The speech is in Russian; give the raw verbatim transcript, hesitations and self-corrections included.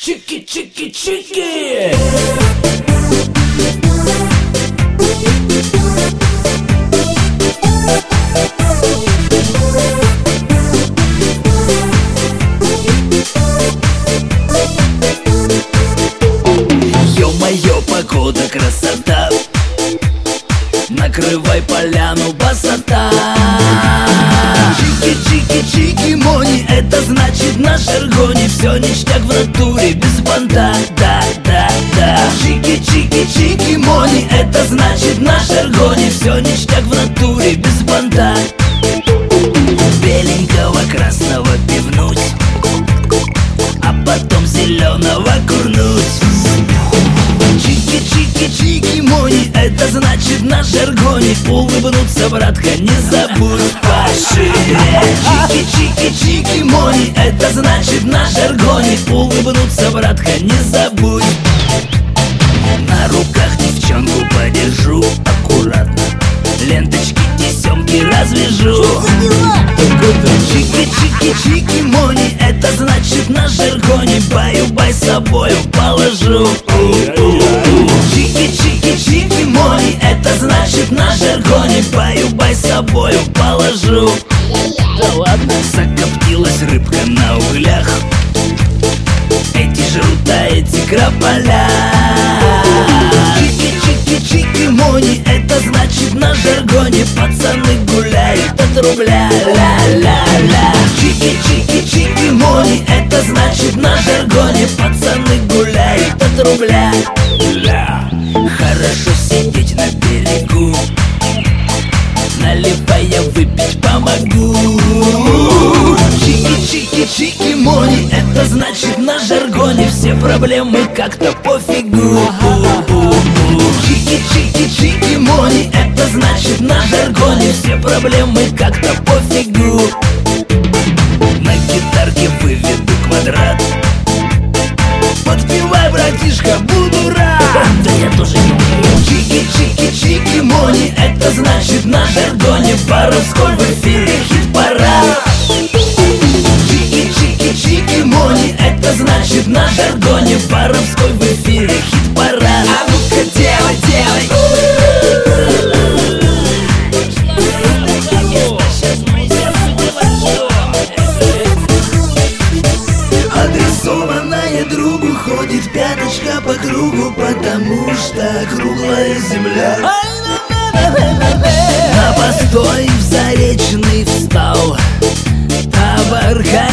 Чики-чики-чики! Ё-моё, погода, красота! Накрывай поляну, басота! Чики-чики-чики-мони, это значит на жаргоне все ништяк в натуре, без банта, да-да-да. Чики-чики-чики-мони, это значит на жаргоне все ништяк в натуре, без банта. Беленького красного пивнуть, а потом зеленого курнуть. Чики-чики-чики-мони, это значит на жаргоне улыбнуться, братка, не забудь пошире. Чики-чики-чики-мони, это значит на жаргоне улыбнуться, братка, не забудь. На руках девчонку подержу аккуратно, ленточки, тесемки развяжу. Чики-чики-чики-мони, это значит на жаргоне баю-бай с собою положу. Чики-чики-чики-мони, это значит на жаргоне баю-бай с собою положу. Да ладно. Закоптилась рыбка на углях, эти жрут, а эти крополя. Чики-чики-чики-мони, это значит на жаргоне пацаны гуляют от рубля. Ля-ля-ля. Чики-чики-чики-мони, это значит на жаргоне пацаны гуляют от рубля. Ля. Хорошо сидеть на берегу, наливая выпить помогу. Чики-чики-чики-мони, это значит на жаргоне все проблемы как-то пофигу. Чики-чики-чики-мони, это значит на жаргоне все проблемы как-то пофигу. На гитарке выведу квадрат, подпевай, братишка, буду рад. Да я тоже не умею. Чики-чики-чики-мони, это значит на жаргоне воровской в эфире хит-парад. Чики-чики-чики-мони, это значит на жаргоне воровской в эфире хит-парад. А ну-ка делай, делай. Адресованная другу, ходит пяточка по кругу, потому что круглая земля. На постой в Заречный встал, товар